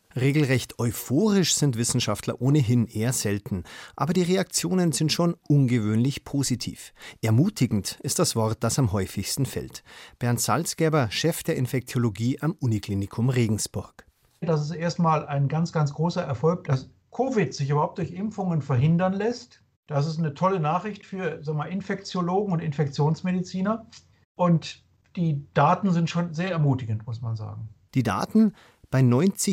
Regelrecht euphorisch sind Wissenschaftler ohnehin eher selten, aber die Reaktionen sind schon ungewöhnlich positiv. Ermutigend ist das Wort, das am häufigsten fällt. Bernd Salzgeber, Chef der Infektiologie am Uniklinikum Regensburg. Das ist erstmal ein ganz, ganz großer Erfolg, dass Covid sich überhaupt durch Impfungen verhindern lässt. Das ist eine tolle Nachricht für Infektiologen und Infektionsmediziner. Und die Daten sind schon sehr ermutigend, muss man sagen. Die Daten? Bei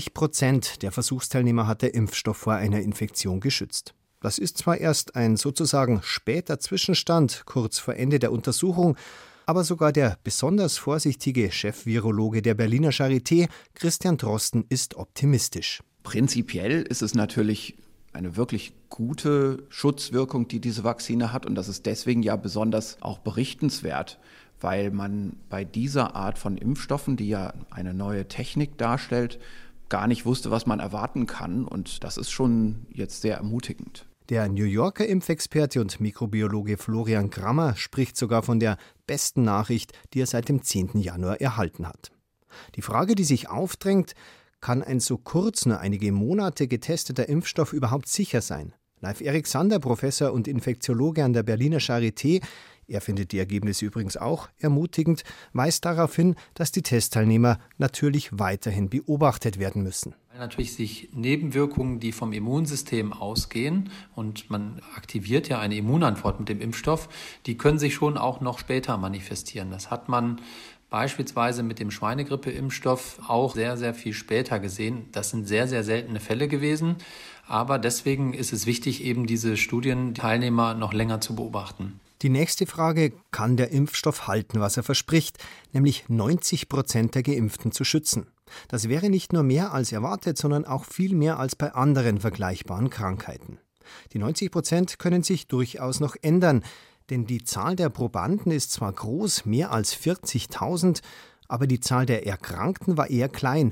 90% der Versuchsteilnehmer hat der Impfstoff vor einer Infektion geschützt. Das ist zwar erst ein sozusagen später Zwischenstand, kurz vor Ende der Untersuchung, aber sogar der besonders vorsichtige Chef-Virologe der Berliner Charité, Christian Drosten, ist optimistisch. Prinzipiell ist es natürlich eine wirklich gute Schutzwirkung, die diese Vakzine hat. Und das ist deswegen ja besonders auch berichtenswert, weil man bei dieser Art von Impfstoffen, die ja eine neue Technik darstellt, gar nicht wusste, was man erwarten kann. Und das ist schon jetzt sehr ermutigend. Der New Yorker Impfexperte und Mikrobiologe Florian Grammer spricht sogar von der besten Nachricht, die er seit dem 10. Januar erhalten hat. Die Frage, die sich aufdrängt: Kann ein so kurz, nur einige Monate getesteter Impfstoff überhaupt sicher sein? Leif Erik Sander, Professor und Infektiologe an der Berliner Charité, er findet die Ergebnisse übrigens auch ermutigend, weist darauf hin, dass die Testteilnehmer natürlich weiterhin beobachtet werden müssen. Weil natürlich sich Nebenwirkungen, die vom Immunsystem ausgehen, und man aktiviert ja eine Immunantwort mit dem Impfstoff, die können sich schon auch noch später manifestieren. Das hat man beispielsweise mit dem Schweinegrippe-Impfstoff auch sehr, sehr viel später gesehen. Das sind sehr, sehr seltene Fälle gewesen. Aber deswegen ist es wichtig, eben diese Studienteilnehmer noch länger zu beobachten. Die nächste Frage: Kann der Impfstoff halten, was er verspricht, nämlich 90% der Geimpften zu schützen? Das wäre nicht nur mehr als erwartet, sondern auch viel mehr als bei anderen vergleichbaren Krankheiten. Die 90% können sich durchaus noch ändern, denn die Zahl der Probanden ist zwar groß, mehr als 40.000, aber die Zahl der Erkrankten war eher klein,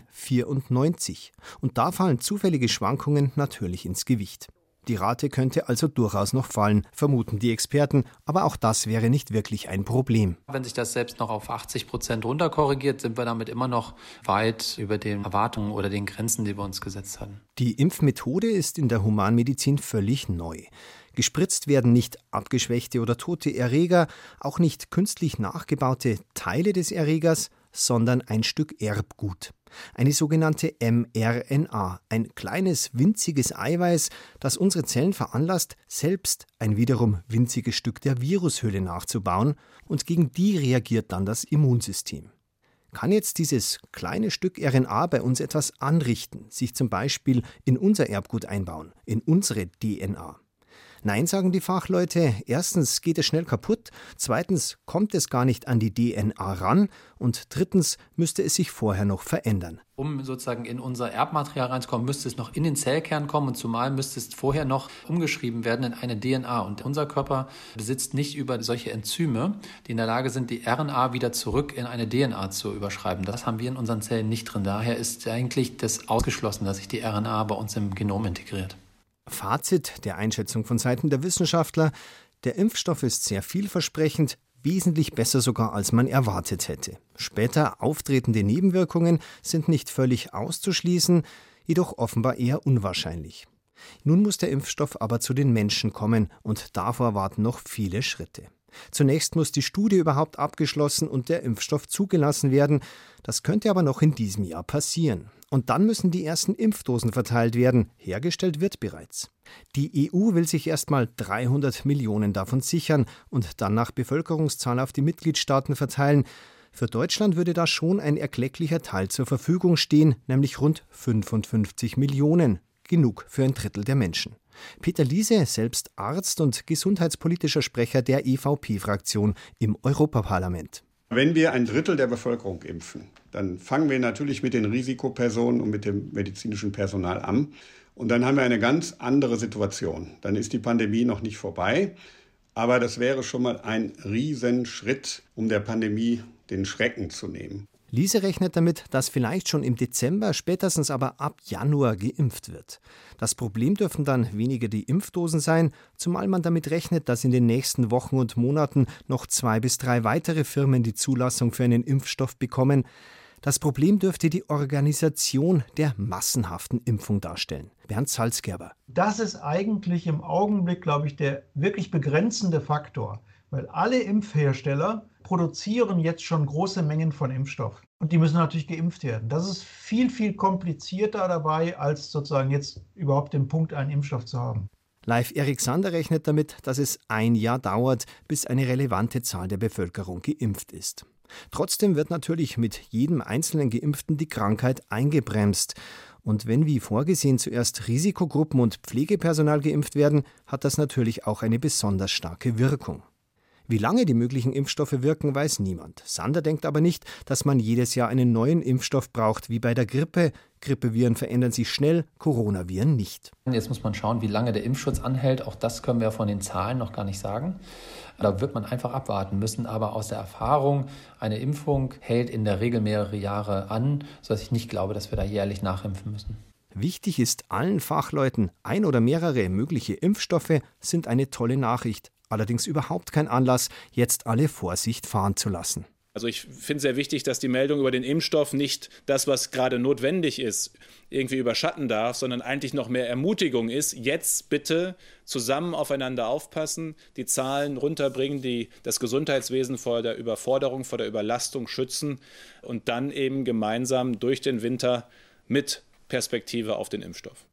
94. Und da fallen zufällige Schwankungen natürlich ins Gewicht. Die Rate könnte also durchaus noch fallen, vermuten die Experten, aber auch das wäre nicht wirklich ein Problem. Wenn sich das selbst noch auf 80% runterkorrigiert, sind wir damit immer noch weit über den Erwartungen oder den Grenzen, die wir uns gesetzt hatten. Die Impfmethode ist in der Humanmedizin völlig neu. Gespritzt werden nicht abgeschwächte oder tote Erreger, auch nicht künstlich nachgebaute Teile des Erregers, sondern ein Stück Erbgut. Eine sogenannte mRNA, ein kleines, winziges Eiweiß, das unsere Zellen veranlasst, selbst ein wiederum winziges Stück der Virushülle nachzubauen, und gegen die reagiert dann das Immunsystem. Kann jetzt dieses kleine Stück RNA bei uns etwas anrichten, sich zum Beispiel in unser Erbgut einbauen, in unsere DNA? Nein, sagen die Fachleute. Erstens geht es schnell kaputt, zweitens kommt es gar nicht an die DNA ran und drittens müsste es sich vorher noch verändern. Um sozusagen in unser Erbmaterial reinzukommen, müsste es noch in den Zellkern kommen, und zumal müsste es vorher noch umgeschrieben werden in eine DNA. Und unser Körper besitzt nicht über solche Enzyme, die in der Lage sind, die RNA wieder zurück in eine DNA zu überschreiben. Das haben wir in unseren Zellen nicht drin. Daher ist eigentlich das ausgeschlossen, dass sich die RNA bei uns im Genom integriert. Fazit der Einschätzung von Seiten der Wissenschaftler: Der Impfstoff ist sehr vielversprechend, wesentlich besser sogar, als man erwartet hätte. Später auftretende Nebenwirkungen sind nicht völlig auszuschließen, jedoch offenbar eher unwahrscheinlich. Nun muss der Impfstoff aber zu den Menschen kommen, und davor warten noch viele Schritte. Zunächst muss die Studie überhaupt abgeschlossen und der Impfstoff zugelassen werden. Das könnte aber noch in diesem Jahr passieren. Und dann müssen die ersten Impfdosen verteilt werden. Hergestellt wird bereits. Die EU will sich erstmal 300 Millionen davon sichern und dann nach Bevölkerungszahl auf die Mitgliedstaaten verteilen. Für Deutschland würde da schon ein erklecklicher Teil zur Verfügung stehen, nämlich rund 55 Millionen. Genug für ein Drittel der Menschen. Peter Liese, selbst Arzt und gesundheitspolitischer Sprecher der EVP-Fraktion im Europaparlament. Wenn wir ein Drittel der Bevölkerung impfen, dann fangen wir natürlich mit den Risikopersonen und mit dem medizinischen Personal an. Und dann haben wir eine ganz andere Situation. Dann ist die Pandemie noch nicht vorbei, aber das wäre schon mal ein Riesenschritt, um der Pandemie den Schrecken zu nehmen. Liese rechnet damit, dass vielleicht schon im Dezember, spätestens aber ab Januar geimpft wird. Das Problem dürfen dann weniger die Impfdosen sein, zumal man damit rechnet, dass in den nächsten Wochen und Monaten noch 2 bis 3 weitere Firmen die Zulassung für einen Impfstoff bekommen. Das Problem dürfte die Organisation der massenhaften Impfung darstellen. Bernd Salzgerber. Das ist eigentlich im Augenblick, glaube ich, der wirklich begrenzende Faktor, weil alle Impfhersteller produzieren jetzt schon große Mengen von Impfstoff und die müssen natürlich geimpft werden. Das ist viel, viel komplizierter dabei, als sozusagen jetzt überhaupt den Punkt, einen Impfstoff zu haben. Leif Erik Sander rechnet damit, dass es ein Jahr dauert, bis eine relevante Zahl der Bevölkerung geimpft ist. Trotzdem wird natürlich mit jedem einzelnen Geimpften die Krankheit eingebremst. Und wenn wie vorgesehen zuerst Risikogruppen und Pflegepersonal geimpft werden, hat das natürlich auch eine besonders starke Wirkung. Wie lange die möglichen Impfstoffe wirken, weiß niemand. Sander denkt aber nicht, dass man jedes Jahr einen neuen Impfstoff braucht, wie bei der Grippe. Grippeviren verändern sich schnell, Coronaviren nicht. Jetzt muss man schauen, wie lange der Impfschutz anhält. Auch das können wir von den Zahlen noch gar nicht sagen. Da wird man einfach abwarten müssen. Aber aus der Erfahrung, eine Impfung hält in der Regel mehrere Jahre an, sodass ich nicht glaube, dass wir da jährlich nachimpfen müssen. Wichtig ist allen Fachleuten, ein oder mehrere mögliche Impfstoffe sind eine tolle Nachricht. Allerdings überhaupt kein Anlass, jetzt alle Vorsicht fahren zu lassen. Also ich finde es sehr wichtig, dass die Meldung über den Impfstoff nicht das, was gerade notwendig ist, irgendwie überschatten darf, sondern eigentlich noch mehr Ermutigung ist. Jetzt bitte zusammen aufeinander aufpassen, die Zahlen runterbringen, die das Gesundheitswesen vor der Überforderung, vor der Überlastung schützen und dann eben gemeinsam durch den Winter mit Perspektive auf den Impfstoff.